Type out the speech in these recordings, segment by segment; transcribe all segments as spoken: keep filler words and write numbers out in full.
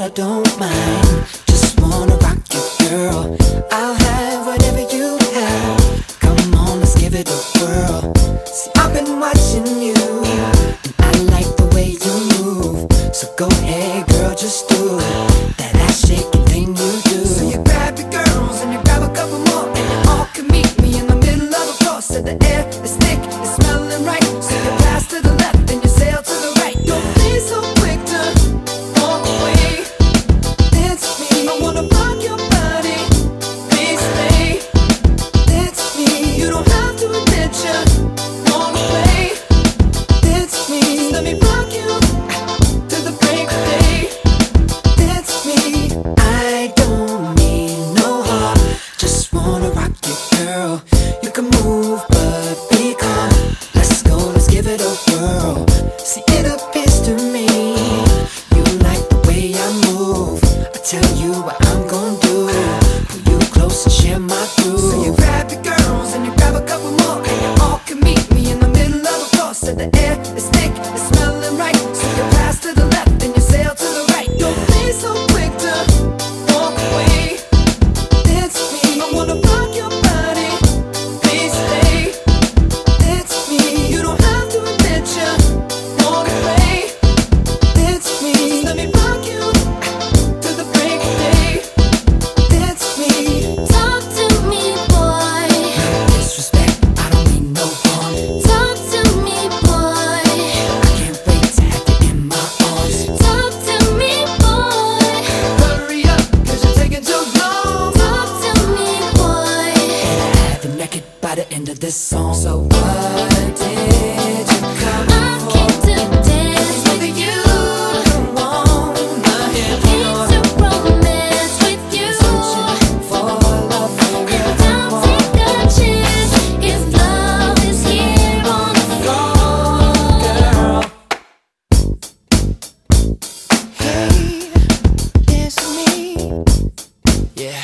I don't mind. Just wanna rock you, girl. I'll have whatever you have. Come on, let's give it a whirl. See, I've been watching you, and I like the way you move. So go ahead, girl, just do that ass shaking thing you do. So you grab your girls and you grab a couple more, and you all can meet me in the middle of the floor. So the air is thick, it's smelling right. So you pass to the left and you sail to the right. Don't be so quick to walk away. Dance with me, I wanna rock your body. Please stay. Dance with me, you don't have to admit you wanna play. Dance with me, just let me rock you to the break of day. Dance with me, I don't need no heart. Just wanna rock you, girl. You can move, but be calm. Let's go, let's give it a whirl. See, it appears to me you like the way I move. I tell you what I'm gonna do. Pull you close and share my groove. So you grab your girls and you grab a couple more, and you all can meet me in the middle of the floor. So the air is thick, it's smelling right. So you pass to the left and you sail to the right. Don't be so quick to walk away. Dance with me, I wanna rock your body. Please stay. Dance with me, you don't have to admit you wanna play. Dance with me, just let me rock you to the break of day. Dance with me. Talk to me, boy. Disrespect, I don't mean no harm. Talk to me, boy. I can't wait to have you in my arms. Talk to me, boy. Hurry up, cause you're taking too long. Talk to me, boy. Have you naked by the end of this song. So what did you come I for? came to dance with you. Come on, I hear Came to romance with you. for love for real. And I'll take a chance if love is here on the floor. Girl. Hey, dance with me. Yeah.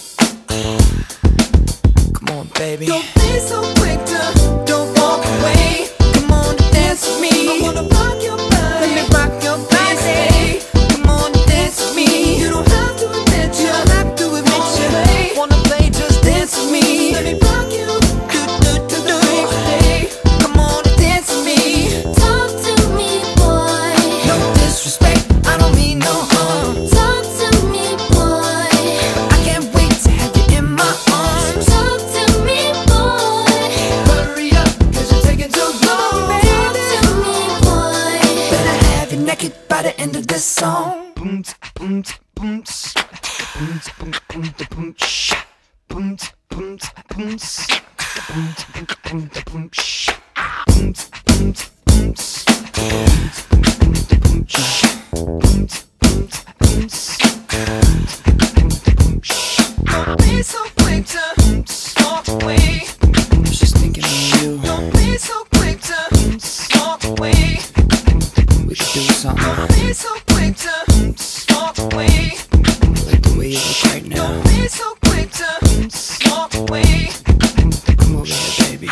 Come on, baby. Don't be so quick to don't walk away. Come on, dance with me. I wanna rock your body. Let me rock your body. Come on, dance with me. You don't have to admit you. You don't have to admit you. Play. Wanna play? Just dance with me. Let me rock you. Do do do do. Hey, come on, dance with me. Talk to me, boy. No disrespect, I don't mean no harm. Talk to me, boy. I can't wait to have you in my arms. Talk to me, boy. Hurry up, cause you're taking too long, Talk baby. to me, boy. Better have you naked by the end of this song. Boom, boom, boom, boom, boom, boom, boom, sh, boom, boom, boom, s, boom, boom, boom, boom, sh, boom, boom, boom, s, boom, boom, boom, sh, boom, boom, boom, s, boom, boom, boom, sh. Don't be so quick to walk away. I was just thinking of you. Don't be so quick to walk away. We could do something Don't be so quick to walk away. like the way you look right now. Don't be so quick to walk away. Come over here, baby.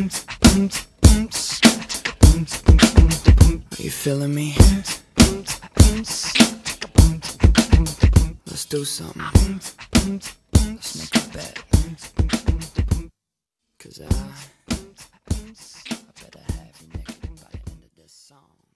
Are you feeling me? Let's do something. Let's make a bet. Cause I, I better have you naked by the end of this song.